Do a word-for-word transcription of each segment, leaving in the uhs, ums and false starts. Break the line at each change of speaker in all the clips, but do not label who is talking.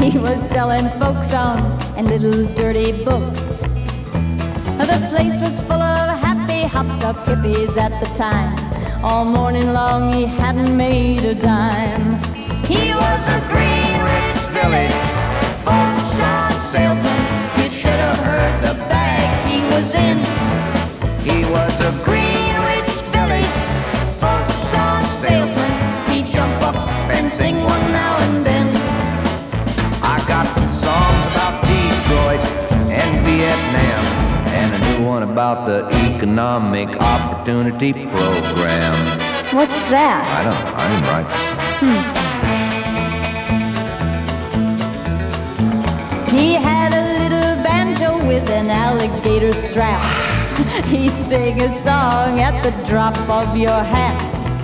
He was selling folk songs and little dirty books. The place was full of happy, hopped-up hippies at the time. All morning long he hadn't made a dime. He was a Greenwich Village folk song salesman. You should have heard the bag he was in. He was a Greenwich Village folk song salesman. He'd jump up and sing one now and then.
I got songs about Detroit and Vietnam, and a new one about the Economic Opportunity Program.
What's that?
I don't know. I didn't write it.
Hmm. He had a little banjo with an alligator strap. He sang a song at the drop of your hat.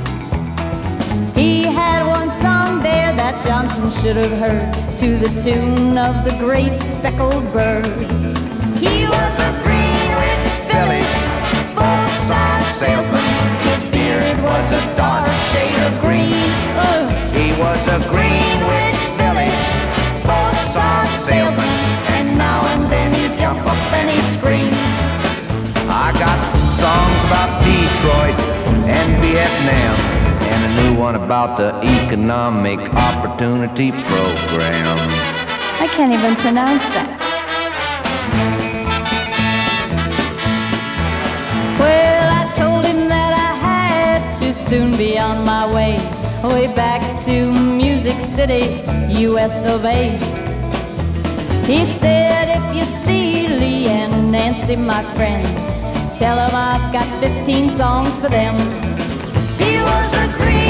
He had one song there that Johnson should have heard, to the tune of the great speckled bird. He was a Greenwich Village folk song salesman. His beard was a dark shade of green. Uh,
He was a Greenwich Village
folk song salesman. And now and then he'd jump up and he'd scream.
I got songs about Detroit and Vietnam, and a new one about the Economic Opportunity Program.
I can't even pronounce that. Well, I told him that I had to soon be on my way, way back to Music City, U S of A. He said, if you see Lee and Nancy, my friend, tell them I've got fifteen songs for them. He was a green